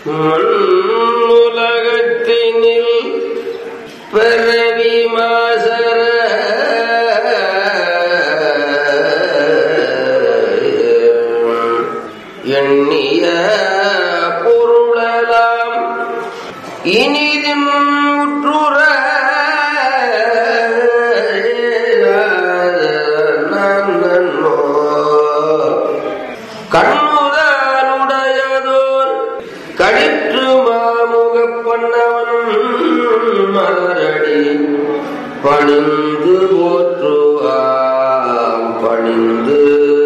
உலகத்தினில் பிறவி மாசர எண்ணிய பொருளலாம் இனிதும் முற்றுற கண்ணுதலுடையதோர் கடிற்று மாமுகப் பண்ணவனும் மலரடி பணிந்து போற்றுவாம் பணிந்து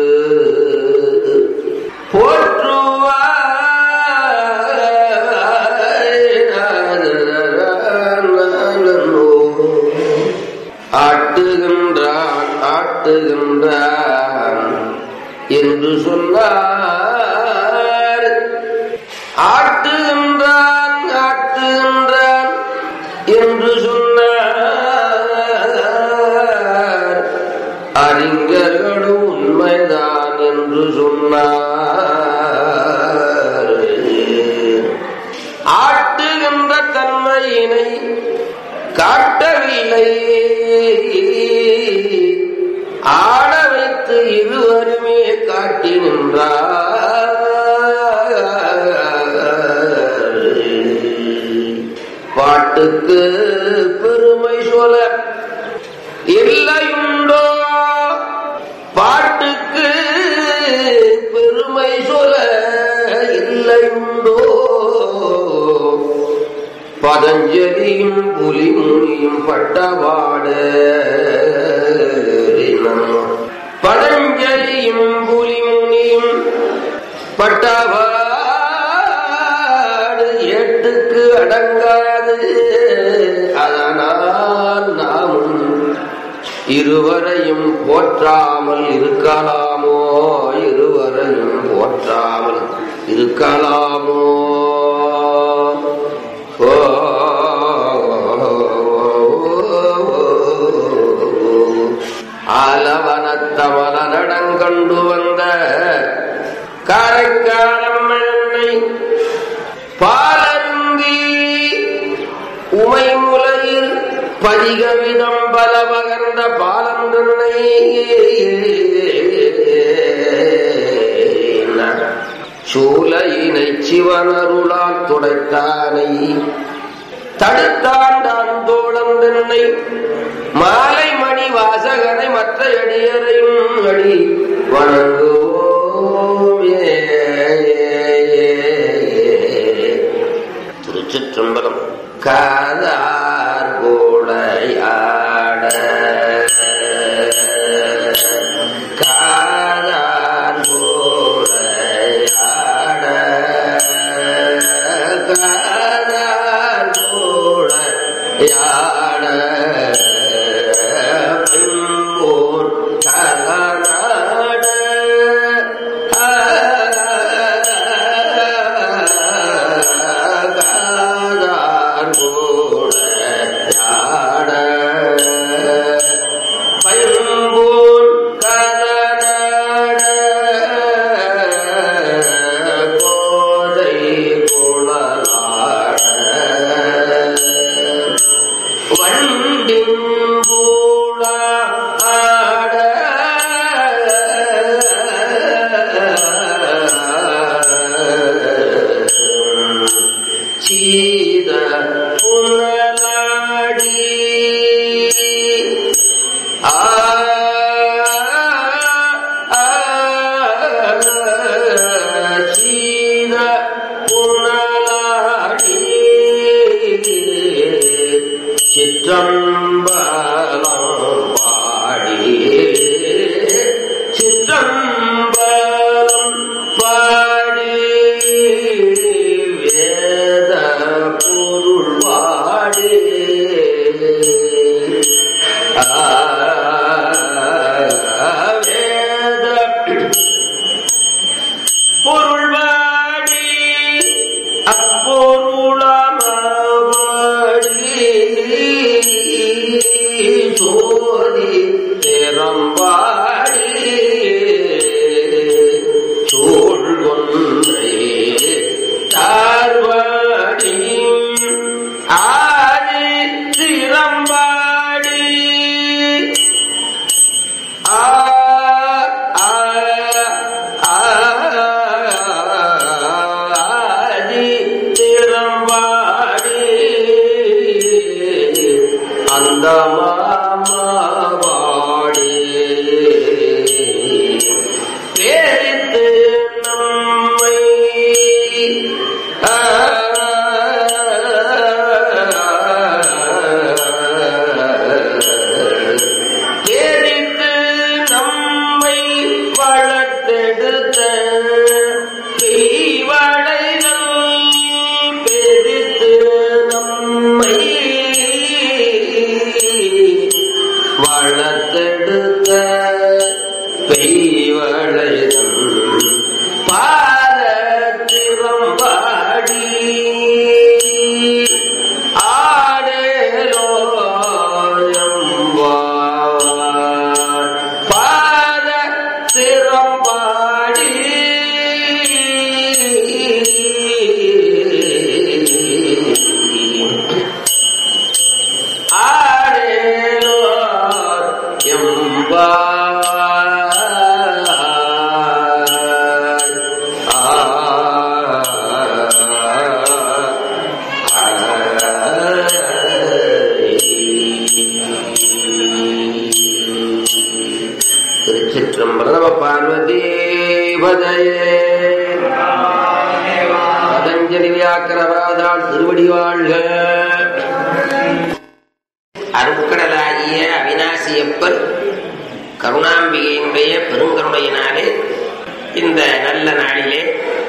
ஆட்டுகின்றான் ஆட்டுகின்றான் என்று சொன்னார். ஆட்டுகின்றான் ஆட்டுகின்றான் என்று சொன்னார். அறிஞர்களும் உண்மைதான் என்று சொன்னார். ஆட்டுகின்ற தன்மையினை காட்டவில்லை, ஆட வைத்து இருவருமே காட்டி நின்றார். பாட்டுக்கு பெருமை சொல்ல இல்லையுண்டோ, பாட்டுக்கு பெருமை சொல்ல இல்லையுண்டோ. பதஞ்சலியும் புலிமுனியும் பட்டபாடு, பதஞ்சலியும் புலிமுனியும் பட்டபாடு ஏட்டுக்கு அடங்காது. அதனால் நாமும் இருவரையும் போற்றாமல் இருக்கலாமோ, இருவரையும் போற்றாமல் இருக்கலாமோ. ஆலவனத்தமல நடங்கண்டு வந்த காரைக்காலம்மனை பாலருந்தி உமைமுலையில் பதிகவிதம் பல பகர்ந்த பாலந்தன்னை சூலையினை சிவனருளால் துடைத்தானை தடுத்தாண்டான் தோழன் தன்னை மாலை மணி வாசகனை மற்ற அடியரையும் அடி வணங்குவோமே. திருச்சிற்றம்பலம். காதார் கோடையாட காதார் கோடையாட காதார் கோடையாட அப்பொருளமாவடி மாமாவாடே பேரித்து நம்மை பேரித்து நம்மை வளர்த்தெடுத்த பெய்வளைகள் பேரித்து நம்மை வளர்த்தெடுத்த பெய்வளைகள் பாதத்திறம்பாடி ஆடேலோயம்பார் பாதத்திறம்பாடி பார்வதி பதஞ்சலி வியாக்கரவாதாள் திருவடி வாழ்க. அருட்கடலாகிய அவிநாசியப்பர் கருணாம்பிகையினுடைய பெருங்கருணையினாலே இந்த நல்ல நாளிலே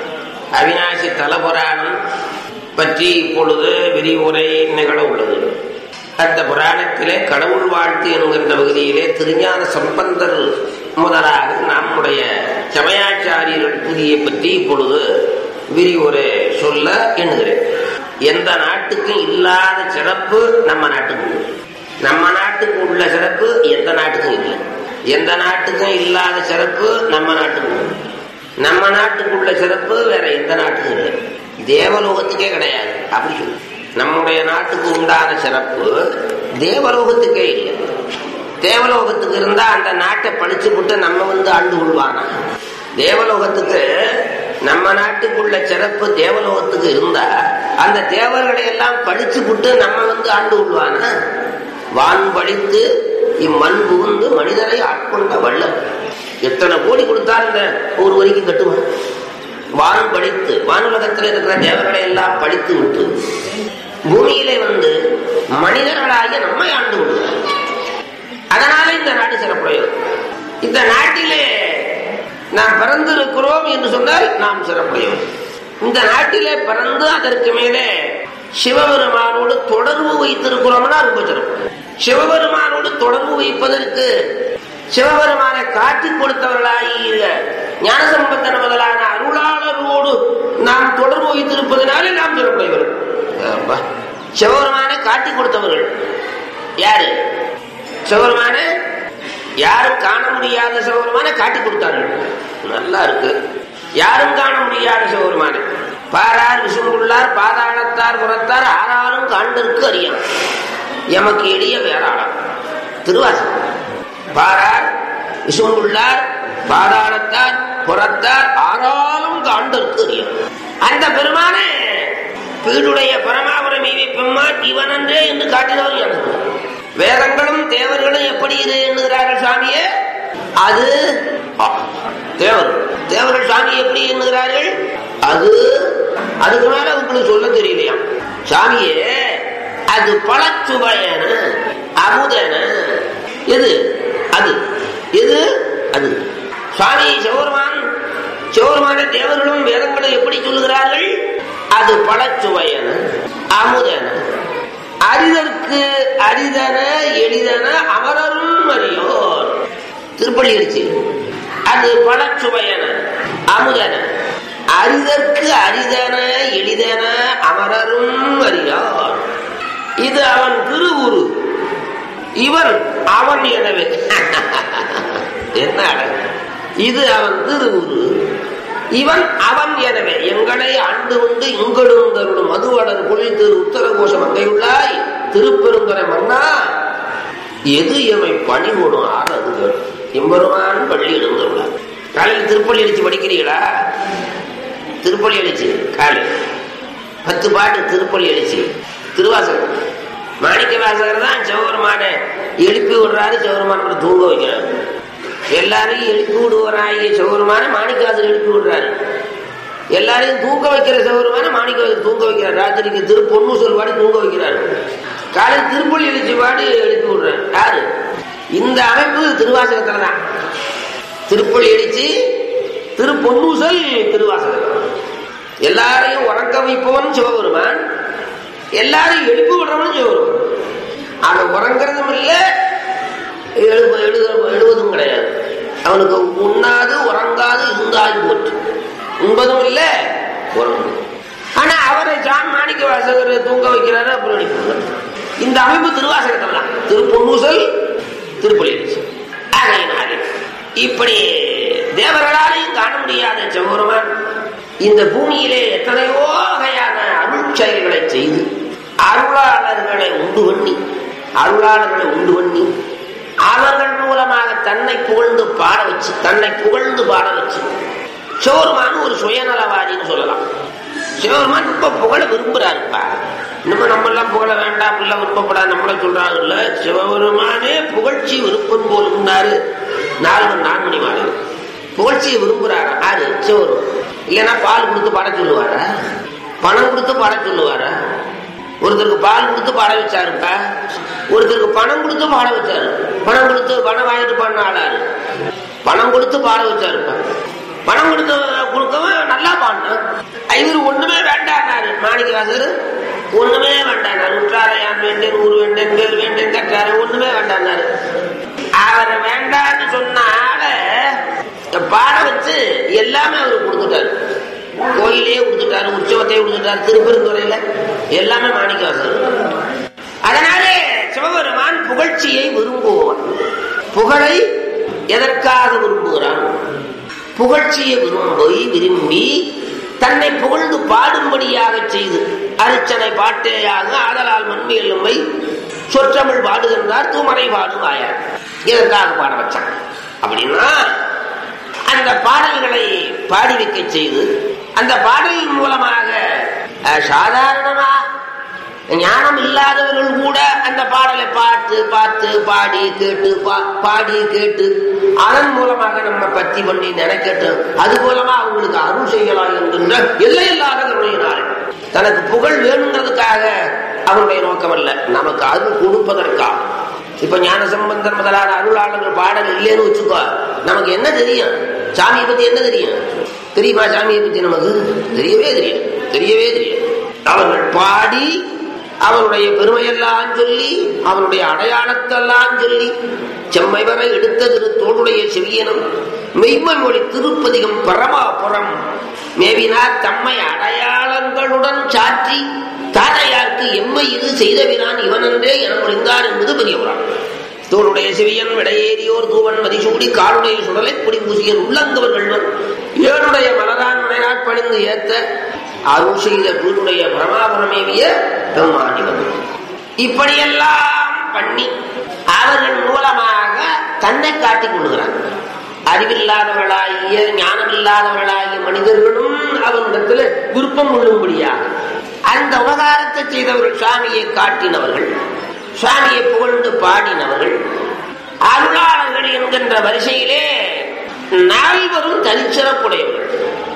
அவிநாசி தலபுராணம் பற்றி இப்பொழுது விரிவுரை நிகழ உள்ளது. அந்த புராணத்திலே கடவுள் வாழ்த்து என்கின்ற பகுதியிலே திருஞான சம்பந்தர் முதலாக நம்முடைய சமயாச்சாரியர்கள் புதியை பற்றி இப்பொழுது விரிவுரை சொல்ல எண்ணுகிறேன். எந்த நாட்டுக்கும் இல்லாத சிறப்பு நம்ம நாட்டுக்கு, நம்ம நாட்டுக்கு உள்ள சிறப்பு எந்த நாட்டுக்கும் இல்லை. எந்த நாட்டுக்கும் இல்லாத சிறப்பு நம்ம நாட்டுக்கு, நம்ம நாட்டுக்கு உள்ள சிறப்பு வேற எந்த நாட்டுக்கும் இல்லை. தேவலோகத்துக்கே கிடையாது. அப்படி சொல்லு, நம்முடைய நாட்டுக்கு உண்டான சிறப்பு தேவலோகத்துக்கே இல்லை. தேவலோகத்துக்கு இருந்தா அந்த நாட்டை படிச்சு விட்டு நம்ம ஆண்டு கொள்வானா? தேவலோகத்துக்கு நம்ம நாட்டுக்குள்ள சிறப்பு தேவலோகத்துக்கு இருந்தா அந்த தேவர்களை எல்லாம் படிச்சு விட்டு நம்ம ஆண்டு கொள்வானா? வான் படித்து இம்மண் புகுந்து மனிதரை ஆட்கொண்ட வள்ளல் எத்தனை கோடி கொடுத்தால் இந்த ஒரு வரைக்கும் கட்டுவான். வான் படித்து வானுலகத்தில் இருக்கிற தேவர்களை எல்லாம் படித்து விட்டு பூமியிலே மனிதர்களாகிய நம்மை ஆண்டு கொள்கிறார். அதனால இந்த நாடு சிறப்புடையது. இந்த நாட்டிலே நாம் பிறந்திருக்கிறோம் என்று சொன்னால் நாம் சிறப்புடையவர். இந்த நாட்டிலே பிறந்து அதற்கு மேலே சிவபெருமானோடு தொடர்பு வைத்திருக்கிறோம்னா ரொம்ப சிறப்பு. சிவபெருமானோடு தொடர்பு வைப்பதற்கு சிவபெருமானை காட்டிக் கொடுத்தவர்களாகிய ஞானசம்பந்தன முதலான அருளாளரோடு நாம் தொடர்பு வைத்திருப்பதனாலே நாம் சிறப்புடையவர்கள். சிவபெருமானை காட்டிக் கொடுத்தவர்கள் யாரு? சிவபெருமான யாரும் காண முடியாத சிவபெருமானை காட்டி கொடுத்தார்கள். நல்லா இருக்கு. யாரும் காண முடியாத சிவபெருமான பாரார் விசும்புள்ளார் பாதாளத்தார் புறத்தார் ஆறாலும் காண்டிற்கு அறியான் எமக்கு எளிய வேறாளம். திருவாசகம். பாரார் விசும்புள்ளார் பாதாளத்தார் புறத்தார் ஆறாலும் காண்டிற்கு அறியான். அந்த பெருமானே பீடுடைய பரமாபுரம் பெம்மான் இவனன்றே என்று காட்டினவர் எனக்கு. வேதங்களும் தேவர்களும் எப்படி இது எண்ணுகிறார்கள் சாமியே? அது தேவர்கள் சாமி எப்படி எண்ணுகிறார்கள்? அது அதுக்கு மேல உங்களுக்கு சொல்ல தெரியலையா சாமியே? அது பழச்சுவையன அமுதன எது அது எது அது சுவாமி சிவபெருமான தேவர்களும் வேதங்களும் எப்படி சொல்லுகிறார்கள்? அது பழச்சுவையன அமுதன அரிதற்கு அரிதன எளிதன அமரரும் அறியோர். திருப்பள்ளி அடிச்சு அது பழச்சுவையன அமுதன அரிதற்கு அரிதன எளிதன அமரரும் அறியோர். இது அவன் திருவுரு, இவன் அவன் எனவே. என்ன இது அவன் திருவுரு, இவன் அவன் எனவே. எங்களை ஆண்டு கொண்டு இங்களும் தருடும் மதுவடர் பொழில் திரு உத்தரகோஷ மங்கையுள்ளாய் திருப்பெருந்துறை மன்னா எது எமை பணிகூடும் ஆறதுகள் எம்பெருமான் பள்ளி எழுந்துள்ளார். காலையில் திருப்பள்ளி அடிச்சு படிக்கிறீங்களா? திருப்பள்ளி அடிச்சு காலை 10 பாட்டு திருப்பள்ளி அடிச்சு திருவாசகம் மாணிக்க வாசகர் தான் சிவபெருமான எழுப்பி விடுறாரு, சிவபெருமான தூங்க வைக்கிறாரு. எல்லாரையும் எழுப்பி விடுவராகிய சிவபெருமான மாணிக்க வாசகர் எழுப்பி விடுறாரு. எல்லாரையும் தூங்க வைக்கிற சிவபெருமான மாணிக்க வாசகர் தூங்க வைக்கிறார். ராத்திரிக்கு பொண்ணு சொல்வாடி தூங்க வைக்கிறாரு. காலையில் திருப்பள்ளி எழுச்சி பாடி எழுப்பி விடுறாரு. யாரு? இந்த அமைப்பு திருவாசகத்துல தான். திருப்பள்ளி எழுச்சி, பொன்னூசல் திருவாசகர். எல்லாரையும் உறக்க வைப்பவன் சிவபெருமான், எல்லாரையும் எழுப்பி விடுறவன் சிவபெருமான். ஆனா உறங்குறதும் இல்லை, எழுவதும் கிடையாது. அவனுக்கு உண்ணாது உறங்காது இருந்தாது போற்று. உண்பதும் இல்லை, உறங்கும். ஆனா அவரை சாமி மாணிக்க வாசகர் தூங்க வைக்கிறாரு. அப்புறம் இந்த அமைப்பு திருவாசகத்தில் தான். திருப்பொன்னூசல், திருப்பள்ளி எழுச்சி. ஆகையினாலே இப்படி தேவர்களாலையும் காண முடியாத சிவபெருமான் இந்த பூமியிலே எத்தனையோ வகையான அருள் செயல்களை செய்து அருளாளர்களை உண்டு பண்ணி அவர்கள் மூலமாக தன்னை புகழ்ந்து பாட வச்சு சிவபெருமான் ஒரு சுயநலவாதின்னு சொல்லலாம். சிவபெருமான் இப்ப புகழ விரும்புறாருப்பா. இன்னும் நம்ம எல்லாம் புகழ வேண்டாம், இல்ல விருப்பப்படாது நம்மள சொல்றாங்கல்ல. சிவபெருமானே புகழ்ச்சி விருப்பம் போல் இருந்தாரு. 4 மணி மாலை புகழ்ச்சியை விரும்புறாரு. அது சிவபெருமான். இல்லைன்னா பால் கொடுத்து பாட சொல்லுவாரா? பணம் கொடுத்து பாட சொல்லுவாரா? ஒருத்தருக்கு பால் கொடுத்து பாட வச்சாருப்பா, ஒருத்தருக்கு பணம் கொடுத்து பாட வச்சாரு. பணம் வாங்கிட்டு பண்ண ஆளாரு. பணம் கொடுத்து பாட வச்சாருப்பா. பணம் கொடுக்கவன் நல்லா பாடினான். இவரு ஒண்ணுமே வேண்டாரு. மாணிக்க வாசகர் ஒண்ணுமே வேண்டாரு. உற்றாரையான் வேண்டேன், ஊர் வேண்டேன், பேர் வேண்டேன் கட்டாரு. ஒண்ணுமே வேண்டாரு. அவரை வேண்டான்னு சொன்னால பாட வச்சு எல்லாமே அவரு கொடுத்துட்டாரு. கோயிலே கொடுத்துட்டாரு, உற்சவத்தையே கொடுத்துட்டாரு, திருப்பெருந்துறையில எல்லாமே மாணிக்க வாசகர். அதனாலே சிவபெருமான் புகழ்ச்சியை விரும்புவான். புகழை எதற்காக விரும்புகிறான்? புகழ்ச்சியை விரும்பி தன்னை புகழ்ந்து பாடும்படியாக செய்து அரிச்சனை பாட்டேயாக ஆதலால் மண்மையெல்லும்பை சொற்றமிழ் பாடுகின்றார் தூமரை பாடுவாயார். இதற்காக பாட வச்சான். அப்படின்னா அந்த பாடல்களை பாடி வைக்க செய்து அந்த பாடலின் மூலமாக சாதாரணமா ஞானம் இல்லாதவர்கள் கூட அந்த பாடலை பாடி கேட்டு அதன் மூலமாக நம்ம பற்றி பண்ணி நினைக்கட்டு, அது மூலமா அவங்களுக்கு அருள் செய்யலாம் என்கின்ற எல்லையில்லாத கருணையினார். தனக்கு புகழ் வேணுங்கிறதுக்காக அவனுடைய நோக்கம் அல்ல, நமக்கு அருள் கொடுப்பதற்காக. இப்ப ஞான சம்பந்தர் முதலான அருளாளர்கள் பாடல் இல்லைன்னு வச்சுக்கோ, நமக்கு என்ன தெரியும்? சாமியை பத்தி என்ன தெரியும்? தெரியுமா? சாமியை பத்தி நமக்கு தெரியவே தெரியும். அவர்கள் பாடி அவனுடைய பெருமையெல்லாம் சொல்லி அவனுடைய அடையாளத்தெல்லாம் சொல்லி செம்மை வரை எடுத்த தோளுடைய செவியனும் மெய்மை மொழி திருப்பதிகம் பரமாபுரம் மேவினார் தம்மை அடையாளங்களுடன் சாற்றி தாரையாருக்கு எம்மை இது செய்தவினான் இவனன்றே என முடிந்தார் என்பது பெரிய புராணம். தோளுடைய செவியன் விடையேறியோர் தூவன் மதிசூடி காலுடைய சுடலை பொடி பூசியன் உள்ளங்கவர்கள் ஏழுடைய மலரான் மனையாட் பணிந்து ஏத்த அருள் செய்த வீடுடைய பரமாபுரமேவிய பெருமானிவன். இப்படியெல்லாம் பண்ணி அவர்கள் மூலமாக தன்னை காட்டிக் கொள்கிறார். அறிவில்லாதவர்களாகிய ஞானமில்லாதவர்களாகிய மனிதர்களும் அவனிடத்தில் விருப்பம் கொள்ளும்படியாக அந்த உபகாரத்தை செய்தவர்கள். சுவாமியை காட்டினவர்கள், சுவாமியை புகழ்ந்து பாடினவர்கள், அருளாளர்கள் என்கின்ற வரிசையிலே 4 தனிச்சிறப்புடையவர்கள்.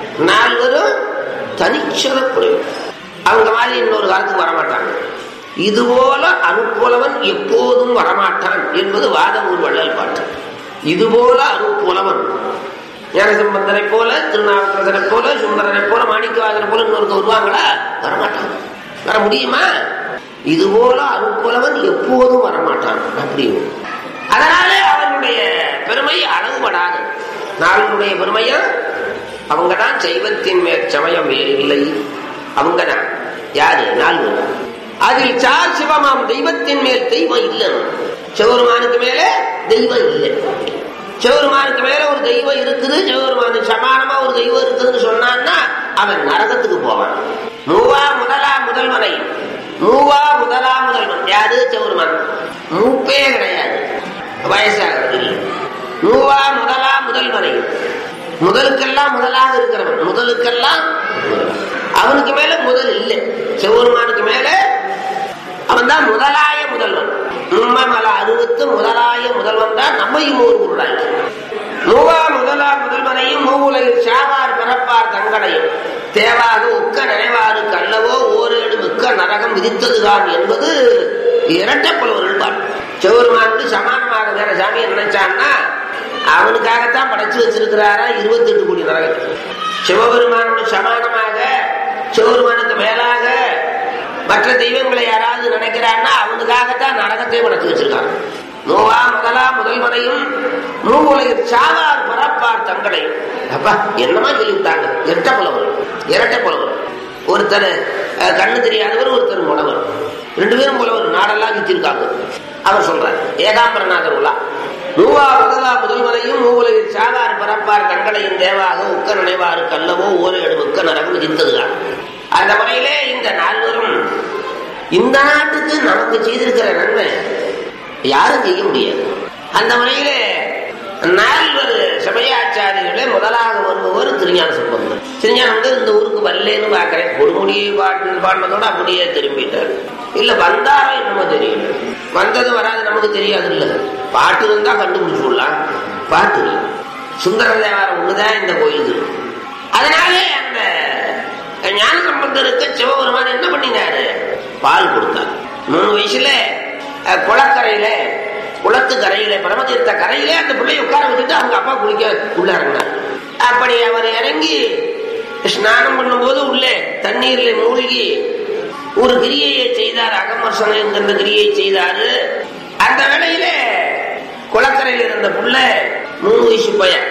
4 தனிச்சிறப்புடையவர்கள். அவங்க மாதிரி இன்னொரு காலத்துக்கு வரமாட்டாங்க. இதுபோல அருட்புலவன் எப்போதும் வரமாட்டான் என்பது வாதவூர் வள்ளல் பாட்டு. இதுபோல அருட்புலவன் ஞானசம்பந்தரை போல, திருநாவுக்கரசரை போல, சுந்தரரை போல, மாணிக்கவாசரை போல இன்னொருத்த வருவாங்களா? வரமாட்டாங்க. வர முடியுமா? இதுபோல அருட்புலவன் எப்போதும் வரமாட்டான். அப்படி அதனாலே அவனுடைய பெருமை அளவுபடாது. நாளுடைய பெருமையா அவங்கதான் சைவத்தின் மேல் சமயம் வேறு இல்லை. அவங்கதான் யாரு? 4. அதில் சார் சிவமாம் தெய்வத்தின் மேல் தெய்வம் இல்லை. சிவபெருமானுக்கு மேல தெய்வம் இல்லை. சிவபெருமானுக்கு மேல ஒரு தெய்வம் இருக்குது, சிவபெருமானுக்கு சமானமா ஒரு தெய்வம் இருக்குதுன்னு சொன்னான்னா அவன் நரகத்துக்கு போவான். முதல்வனை யாரு? சிவபெருமான். மூப்பே கிடையாது, வயசாக முதல்வனை முதலுக்கெல்லாம் முதலாக இருக்கிறவன். முதலுக்கெல்லாம் அவனுக்கு மேல முதல் இல்லை. சிவபெருமானுக்கு மேல அவன் தான் முதலாய முதல்வன். மும்மமல அறுபத்து முதலாய முதல்வன் தான் நம்மையும் ஒரு பொருளாக்கி. மூவா முதலா முதல்வனையும் மூவுலகில் சாவார் பிறப்பார் தங்களையும் தேவாக உக்க நினைவாறு கல்லவோ ஓரேடு மிக்க நரகம் விதித்ததுதான் என்பது இரட்டை புலவர்கள் பாட்டு. சிவபெருமானோடு சமானமாக வேற சாமியை நினைச்சான்னா அவனுக்காகத்தான் படைச்சு வச்சிருக்கிறாரா 28 கோடி நரகம். சிவபெருமானோடு சமானமாக சிவபெருமானுக்கு மேலாக மற்ற தெய்வங்களை யாராவது நினைக்கிறான்னா அவனுக்காகத்தான் நரகத்தை படைச்சு வச்சிருக்காங்க. மூவா முதலா முதல்வனையும் மூவுலகில் சாவார் பிறப்பார் தங்களையும். அப்பா என்னமா சொல்லிவிட்டாங்க. இரட்டை புலவர். ஒருத்தர் கண்ணு தெரியாதவர், ஒருத்தர் முடவர். 2 பேரும் புலவர். நாடெல்லாம் சுத்திருக்காங்க. அவர் சொல்றார் ஏகாம்பரநாதர் உலா. மூவா முதலா முதல்வனையும் மூவுலகில் சாவார் பிறப்பார் தங்களையும் தேவாக உக்க நினைவாறு கல்லவோ ஓரேடு மிக்க நரகம் விதித்ததுதான். அந்த முறையிலே இந்த நால்வரும் இந்த நாட்டுக்கு நமக்கு செய்திருக்கிற நன்மை யாரும் செய்ய முடியாது. அந்த முறையிலே நால்வர் சமயாச்சாரியர்களே முதலாக வருபவர் திருஞான சம்பந்தர். திருஞானந்தர் இந்த ஊருக்கு வரலன்னு பாக்குறேன். ஒரு முடியை பாடினதோட அப்படியே திரும்பிட்டார். இல்ல வந்தாரோ என்னமோ தெரியல. வந்தது வராது நமக்கு தெரியாது. இல்ல பாட்டு இருந்தா கண்டுபிடிச்சு விடலாம். பாட்டு இல்லை. சுந்தர தேவாரம் ஒண்ணுதான் இந்த கோயில். அதனாலே அந்த ஞான சம்பந்தருக்கு சிவபெருமான் என்ன பண்ணினாரு? பால் கொடுத்தார். 3 வயசுல குளக்கரையில குளத்து கரையில பரமதீர்த்த கரையிலே அந்த பிள்ளைய உட்கார வச்சுட்டு அவங்க அப்பா குளிக்க உள்ள இறங்கினார். அப்படி அவர் இறங்கி ஸ்நானம் பண்ணும்போது உள்ளே தண்ணீர்ல மூழ்கி ஒரு கிரியையை செய்தார். அகமர்சனம் என்கிற கிரியை செய்தாரு. அந்த வேளையில குளக்கரையில் இருந்த புள்ள 3 வயசு பையன்.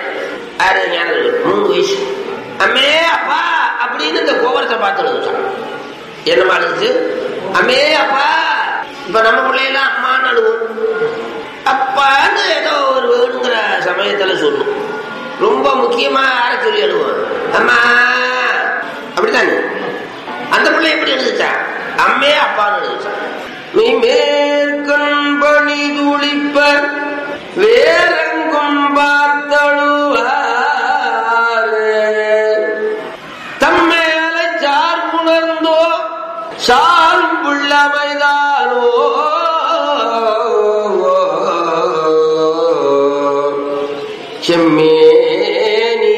3 வயசு. அம்மே அப்பா அப்படின்னு இந்த கோபுரத்தை பார்த்து எழுதுச்சான். என்னமா எழுதுச்சு? அம்மே அப்பா. இப்ப நம்ம பிள்ளையெல்லாம் அம்மான்னு அழுவோம். அப்பான்னு ஏதோ ஒரு வேணுங்கிற சமயத்துல சொல்லும். ரொம்ப முக்கியமா யார சொல்லி அழுவோம்? அம்மா அப்படித்தானே. அந்த பிள்ளை எப்படி எழுதுச்சா? அம்மே அப்பான்னு எழுதுச்சா. நீ மேற்கண் பணி துளிப்ப வேறெங்கும் பார்த்தழுவார் தம்மேலை சார்புணர்ந்தோ சார்புள்ளமைதானோ செம்மேனி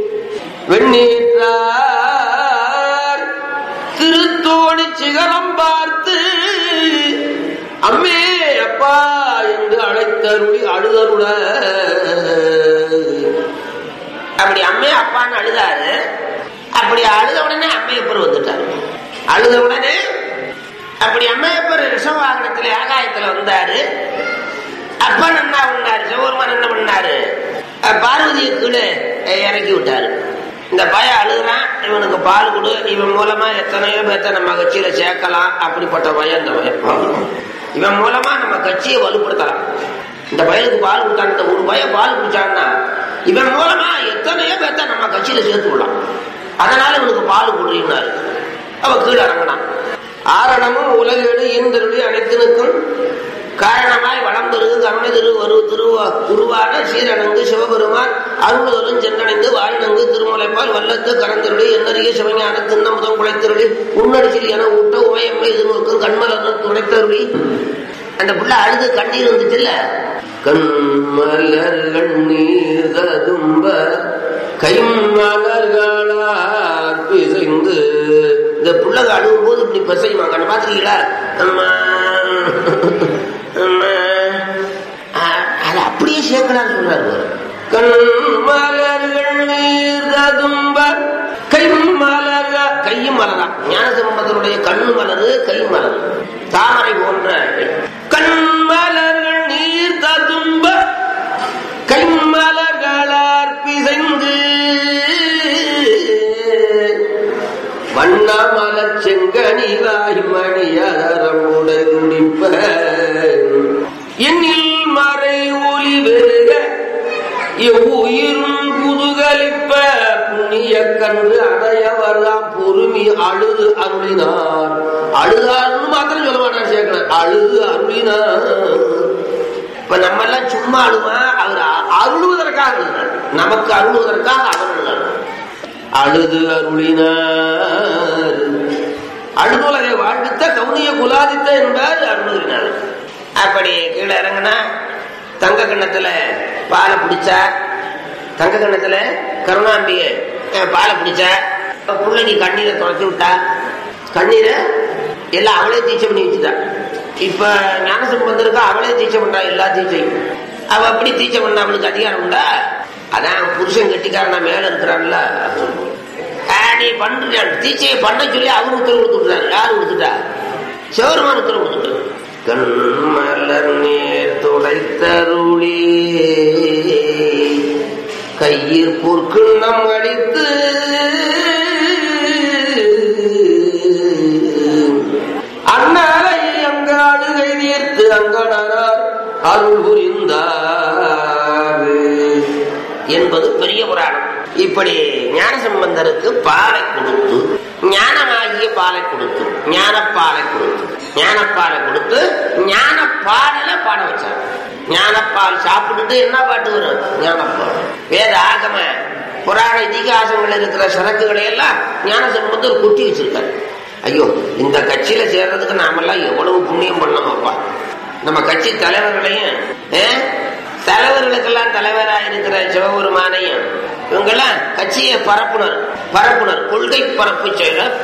வெண்ணீற்றார் திருத்தோணி சிகரம் பார்த்து அம்மே அப்பா என்று அழைத்தருளி அழுதருட. அப்படி அம்மே அப்பான்னு அழுதாரு. அப்படி அழுத உடனே அம்மையப்பர் வந்துட்டாரு. அழுத உடனே அப்படி அம்மையப்பர் ரிஷவாகனத்துல ஆகாயத்துல வந்தாரு. அப்பன் என்ன பண்ணாரு? சிவபெருமான் என்ன பண்ணாரு? பார்வதியை கீழே இறக்கி விட்டாரு. இந்த பையன் அழுகுறான், இவனுக்கு பால் கொடு, இவன் மூலமா எத்தனையோ பேர்த்த நம்ம கட்சியில சேர்க்கலாம். அப்படிப்பட்ட பையன் இந்த பையன். இவன் மூலமா நம்ம கட்சியை வலுப்படுத்தலாம். இந்த பையனுக்கு பால் கொடுத்தான். இந்த ஒரு பையன் பால் குடிச்சான்னா இவன் மூலமா எத்தனையோ பேர்த்த நம்ம கட்சியில சேர்த்து விடலாம். அதனால இவனுக்கு பால் கொடுறாரு. அவ கீழே இறங்கினான். ஆரணமும் உலகேடு ஈந்தருளி அனைத்தினுக்கும் காரணமாய் வளம்பெருகு கருணை உருவான சீரணங்கு சிவபெருமான் அருள்தலும் சென்றடைந்து வாழ்நங்கு திருமுலைப்பால் வல்லத்து கரந்தருளி எண்ணறிய சிவஞான திண்ணமுதம் குலைத்தருளி உன்னடிச்சில் என ஊட்ட உமையம்மை எதிர்நோக்கும் கண்மலர் துணைத்தருளி. அந்த புள்ள அழுது கண்ணீர் வந்துச்சுல்ல. கண்மலர்கள் நீர் ததும்ப கைமலர்களார் பிசைந்து. இந்த புள்ளக அழுகும் போது இப்படி பிசைமா கண்ண பாத்துருக்கீங்களா? அது அப்படியே சேர்க்கலான்னு சொல்றாரு. கண்மலர்கள் நீர் ததும்ப கைமலர. கையும் மலரா ஞானசம்பந்தருடைய கண்ணு மலரு கை மலரு தாமரை போன்ற. கண்மலர்கள் நீர் ததும்ப கைமலர்களார் பிசைந்து வண்ணமல செங்கனிவாய் மணியரமுடை துடிப்ப என்னில் மறை ஒளி பெருக எவ்வுயிரும் குதுகலிப்ப புண்ணிய கன்று அடையவர்தாம் பொறுமி அழுது அருளினார். அழுதாருன்னு மாத்திரம் சொல்ல மாட்டார் சேர்க்கிறார். அழுது அருளினார். இப்ப நம்ம எல்லாம் சும்மா அழுவா, அவர் அருளுவதற்காக அழுகிறார். நமக்கு அருளுவதற்காக அவர் அழுகிறார். அழுது அருளினார். அழுதுலகை வாழ்வித்த கவுனிய குலாதித்த என்பார் அருளுகிறார். அப்படி கீழே இறங்கினா தங்க கிண்ணத்துல பாலை பிடிச்சா, தங்க கிண்ணத்துல கருணாம்பிய பாலை பிடிச்சா, பிள்ளைக்கு கண்ணீரை தொடச்சி விட்டா, கண்ணீரை எல்லாம் அவளே தீட்சை பண்ணி வச்சுட்டா. இப்ப ஞானசம்பந்தருக்கு அவளே தீட்சை பண்றா, எல்லா தீட்சையும். அவ அப்படி தீட்சை பண்ண அவளுக்கு அதிகாரம் உண்டா? அதான் புருஷன் கெட்டிக்காரனா மேல இருக்கிறான்ல, நீ பண்ற தீட்சையை பண்ண சொல்லி அவரு உத்தரவு கொடுத்துட்டாரு. யாரு கொடுத்துட்டா? சிவருமான் உத்தரவு கொடுத்துட்டாரு. கண்மலர் நேர் துடைத்தருளி கையில் பொற்கிண்ணம் அளித்து அண்ணாரை அங்காடு கைதீர்த்து அங்கனார் அருள் புரிந்தார் என்பது பெரிய புராணம். இப்படி ஞானசம்பந்தருக்கு பாலை கொடுத்து, ஞானமாகிய பாலை கொடுத்து, ஞானப்பாலை கொடுத்து, ஞானப்பாலை கொடுத்து ஞானப்பாடல பாட வச்சார். ஞானப்பால் சாப்பிட்டுட்டு என்ன பாட்டு வரும்? ஞானப்பால். வேத ஆகம புராண இதிகாசங்கள் இருக்கிற சரக்குகளை எல்லாம் ஞானசம்பந்தர் கொட்டி வச்சிருக்காரு. ஐயோ, இந்த கட்சியில சேர்றதுக்கு நாமெல்லாம் எவ்வளவு புண்ணியம் பண்ணோம்ப்பா. நம்ம கட்சி தலைவர்களையும் தலைவர்களுக்கெல்லாம் தலைவராக இருக்கிற சிவபெருமானையும் இவங்கெல்லாம் கட்சியை பரப்புனர், கொள்கை பரப்பு செயலர்,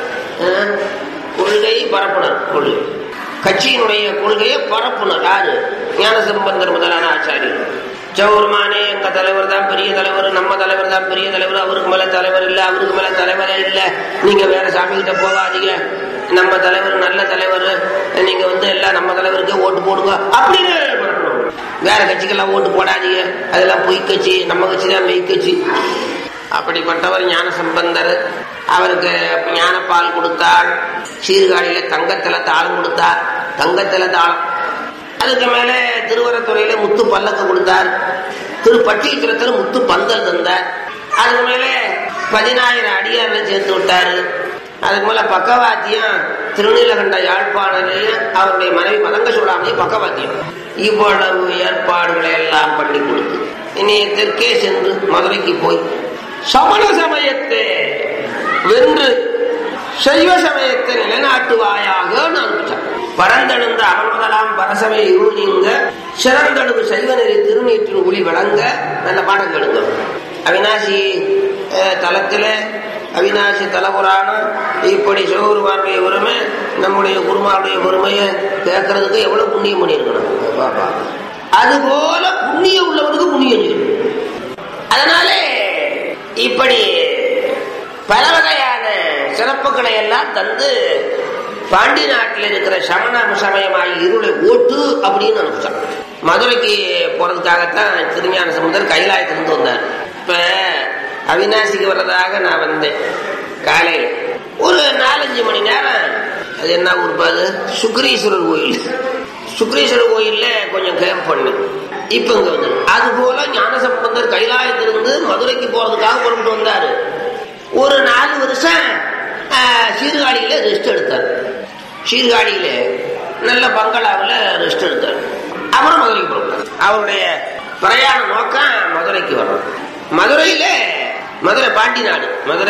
கொள்கை பரப்புனர், கொள்கை கட்சியினுடைய கொள்கையை பரப்புனர் யாரு? ஞானசம்பந்தர் முதலான ஆச்சாரியர். சிவபெருமானே எங்க தலைவர் தான் பெரிய தலைவர், நம்ம தலைவர் தான் பெரிய தலைவர், அவருக்கு மேல தலைவர் இல்ல, அவருக்கு மேல தலைவரே இல்ல, நீங்க வேற சாமி கிட்ட போகாதீங்க, நம்ம தலைவர் நல்ல தலைவர், நீங்க எல்லாம் நம்ம தலைவருக்கே ஓட்டு போடுங்க அப்படின்னு பரப்பணும். வேற கட்சிக்கெல்லாம் ஓட்டு போடாதீங்க, அதெல்லாம் பொய் கட்சி, நம்ம கட்சி தான் மெய் கட்சி. அப்படிப்பட்டவர் ஞானசம்பந்தர். அவருக்கு ஞானப்பால் கொடுத்தார், சீர்காழியில தங்கத்தில தாளம் கொடுத்தார், தங்கத்தில தாளம். அதுக்கு மேல திருவரத்துறையில முத்து பல்லக்கு கொடுத்தார், திருப்பட்டீச்சுரத்துல முத்து பந்தல் தந்தார். அதுக்கு மேல 10,000 அடியார்ல சேர்த்து விட்டாரு. அதுக்கு மேல பக்கவாத்தியம் திருநீலகண்ட யாழ்ப்பாணரையும் அவருடைய மனைவி மதங்க சூடாமையும் பக்கவாத்தியம். இவ்வளவு ஏற்பாடுகளை எல்லாம் பண்ணி கொடுத்து இனி தெற்கே சென்று மதுரைக்கு போய் சமண சமயத்தை வென்று சைவ சமயத்தை நிலைநாட்டுவாயாக அனுப்பிச்சார். பரந்தெழுந்த அவன் முதலாம் பரசமய இருள் நீங்க சிறந்தெழுவு சைவ நெறி திருநீற்றின் ஒளி விளங்க. நல்ல பாடம் கேளுங்க. அவிநாசி தலத்தில அவிநாசி தலபுராணம் இப்படி சிவபெருமானுடைய பெருமை, நம்முடைய குருமாவுடைய பெருமையை கேட்கறதுக்கு எவ்வளவு புண்ணியம் பண்ணியிருக்கணும் பாப்பா. அதுபோல புண்ணியம் உள்ளவனுக்கு புண்ணியம் செய்யும். அதனாலே இப்படி பல வகையான சிறப்புகளை எல்லாம் தந்து பாண்டி நாட்டில் இருக்கிற சமண சமயமாய் இருளை ஓட்டு அப்படின்னு அனுப்பிச்சான். மதுரைக்கு போறதுக்காகத்தான் திருஞான சம்பந்தர் கைலாயத்திலிருந்து வந்தார். இப்ப அவிநாசிக்கு வர்றதாக நான் வந்தேன் காலையில் ஒரு 4-5 மணி நேரம். அது என்ன ஊர்? அது சுக்ரீஸ்வரர் கோயில். சுக்ரீஸ்வரர் கோயில்ல கொஞ்சம் கேம்ப் பண்ணு. இப்ப இங்க வந்து அதுபோல ஞானசம்பந்தர் கைலாயத்திலிருந்து மதுரைக்கு போறதுக்காக புறப்பட்டு வந்தாரு. ஒரு 4 வருஷம் சீர்காழியில ரெஸ்ட் எடுத்தார். சீர்காழியில நல்ல பங்களாவில் ரெஸ்ட் எடுத்தார். அப்புறம் மதுரைக்கு போறார். அவருடைய பிரயாண நோக்கம் மதுரைக்கு வர்றார். மதுரை பாண்டி நாடு,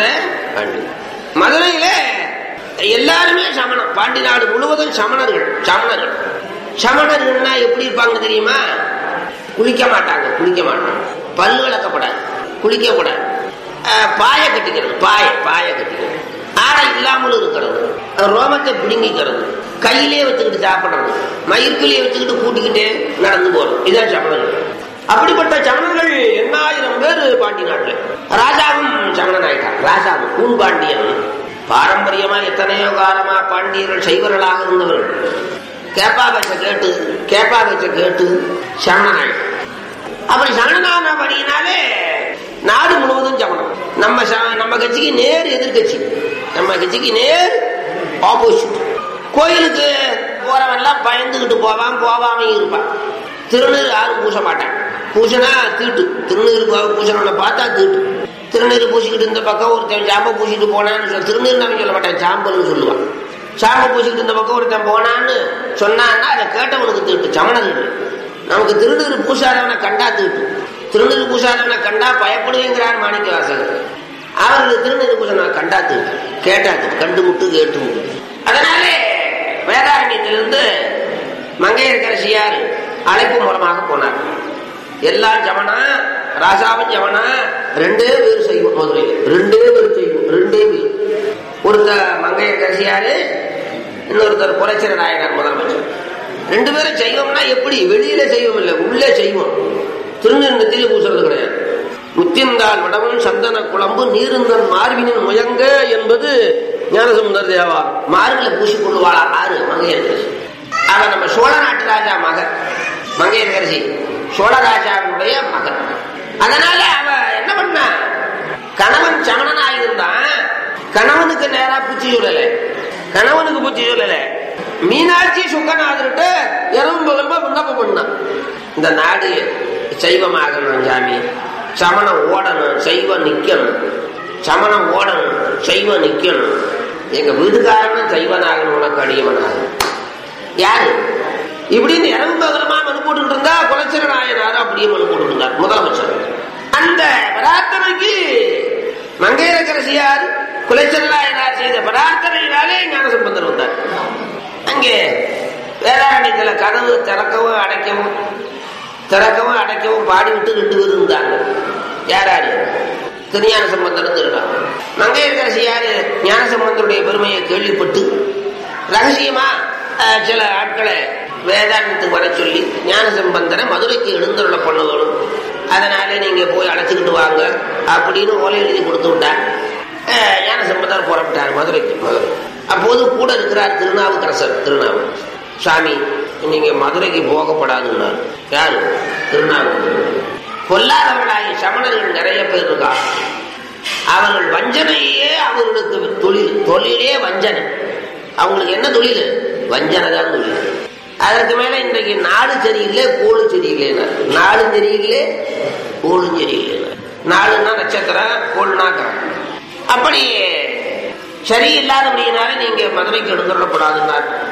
மதுரையில எல்லாருமே சமணம். பாண்டி நாடு முழுவதும் சமணர்கள். சமணர்கள்னா எப்படி இருப்பாங்க தெரியுமா? குளிக்க மாட்டாங்க, பல்லு விளக்கப்படாது, குளிக்கப்படாது, பாய கட்டிக்கிறது, பாய கட்டிக்கிறது, ஆடை இல்லாமல் இருக்கிறது, ரோமத்தை பிடுங்கிக்கிறது, கையிலே வச்சுக்கிட்டு சாப்பிடுறது, மயிர்கிலேயே வச்சுக்கிட்டு கூட்டிக்கிட்டே நடந்து போறது. இதான் சமணர்கள். அப்படிப்பட்ட சமணர்கள் 8000 பேர் பாண்டி நாட்டுல. ராஜாவும் சமணன் ஆயிட்டான். ராஜாவும் கூன்பாண்டியன். பாரம்பரியமா எத்தனையோ காலமா பாண்டியர்கள் சைவர்களாக இருந்தவர்கள். கேப்பா பேச்ச கேட்டு சமணன் ஆயிட்டான். அப்படி சமணனானபடியினாலே நாடு முழுவதும் சமணம். நம்ம கட்சிக்கு நேர் எதிர்கட்சி, நம்ம கட்சிக்கு நேர் ஆப்போசிட். கோயிலுக்கு போறவெல்லாம் பயந்துகிட்டு போவாமையும் இருப்பான். திருநீர் யாரும் பூச மாட்டான். பூசனா தீட்டு. திருநீர் பூசணும்னு பார்த்தா தீட்டு. திருநீர் பூசிக்கிட்டு இந்த பக்கம் ஒருத்தன் சாம்பை பூசிட்டு போனான்னு திருநீர் நம்ம சொல்ல மாட்டான், சாம்பல்னு சொல்லுவான். சாம்பை பூசிக்கிட்டு இந்த பக்கம் ஒருத்தன் போனான்னு சொன்னான்னா அதை கேட்டவனுக்கு தீட்டு, சமண தீட்டு. நமக்கு திருநீர் பூசாதவனை கண்டா தீட்டு. திருநீர் பூசாதவனை கண்டா பயப்படுவேங்கிறார் மாணிக்க வாசகர். அவர்களுக்கு திருநீர் பூசனை கண்டா தீட்டு, கேட்டா தீட்டு, கண்டு முட்டு கேட்டு முட்டு. அதனாலே வேதாரண்யத்திலிருந்து மங்கையர்க்கரசியார் அழைப்பு மூலமாக போனார். எல்லாம் ஜமனா, ராசாவும் ஜமனா, 2 பேர் செய்வோம். மதுரையில் 2 பேர் செய்வோம். 2 பேர். ஒருத்தர் மங்கையர்க்கரசியாரு, இன்னொருத்தர் குலச்சிர நாயனார் முதலமைச்சர். 2 பேரும் செய்வோம்னா எப்படி? வெளியில செய்வோம் இல்லை, உள்ளே செய்வோம். திருநெத்தியில பூசுறது கிடையாது. முத்திந்தால் விடவும் சந்தன குழம்பு நீருந்தன் மார்பினின் முயங்க என்பது ஞானசம்பந்தர் தேவா. மார்பில பூசிக்கொள்ளுவாளா ஆறு மங்கையர்கரசி. அவன் நம்ம சோழ நாட்டு ராஜா மகன். மங்கையர்கரசி சோழராஜாவுடைய மகன். அதனால அவ என்ன பண்ண, கணவன் சமணனாயிருந்தான். கணவனுக்கு நேரா புத்தி சொல்லல, கணவனுக்கு புத்தி சொல்லல. மீனாட்சி சுக்கநாதர்கிட்ட எறும்பு விண்ணப்பம் பண்ணான். இந்த நாடு சைவமாகணும் சாமி, சமணம் ஓடணும், சைவம் நிக்கணும். சமணம் ஓடணும், சைவம் நிக்கணும். எங்க வீட்டுக்காரனும் சைவனாகணும், உனக்கு அடியவனாகணும். யாரு இப்படின்னு இறங்குமா மனு போட்டு இருந்தா குலச்சிர நாயனார் அப்படியே மனு போட்டு இருந்தார் முதலமைச்சர். அந்த பிரார்த்தனைக்கு மங்கையர்க்கரசியார் குலச்சிர நாயனார் செய்த பிரார்த்தனையினாலே ஞானசம்பந்தர் வந்தார். அங்கே வேதாரண்யத்துல கதவு திறக்கவும் அடைக்கவும் பாடிவிட்டு 2 பேர் இருந்தாங்க. யாராரு? திருஞான சம்பந்தர் திருடாங்க. மங்கையர்க்கரசியார் ஞானசம்பந்தருடைய பெருமையை கேள்விப்பட்டு ரகசியமா சில ஆட்களை வேதாந்தத்துக்கு வர சொல்லி ஞானசம்பந்தரை மதுரைக்கு எழுந்தருள பண்ணணும், அதனால நீங்க போய் அழைச்சிக்கிட்டு வாங்க அப்படின்னு ஓலை எழுதி கொடுத்து விட்டார். ஞானசம்பந்தர் புறப்பட்டார் மதுரைக்கு. அப்போது கூட இருக்கிறார் திருநாவுக்கரசர். சாமி நீங்க மதுரைக்கு போகப்படாதுன்னார். யாரு? திருநாவுக்கரசர். கொல்லாதவர்களாகி சமணர்கள் நிறைய பேர் இருக்கா. அவர்கள் வஞ்சனையே அவர்களுக்கு தொழிலே வஞ்சனை. அவங்களுக்கு என்ன தொழில்? வஞ்சனை தான் தொழில். அதற்கு மேல இன்றைக்கு நாடு சரியில்லை, கோளு சரியில்லை. நாடும் சரியில்லை, கோளும் சரியில்லை. நாடுன்னா நட்சத்திரம், கோள்னா கிரகம். அப்படி சரியில்லாதபடியினால நீங்க மதுரைக்கு எடுத்துடப்படாதுன்னார்.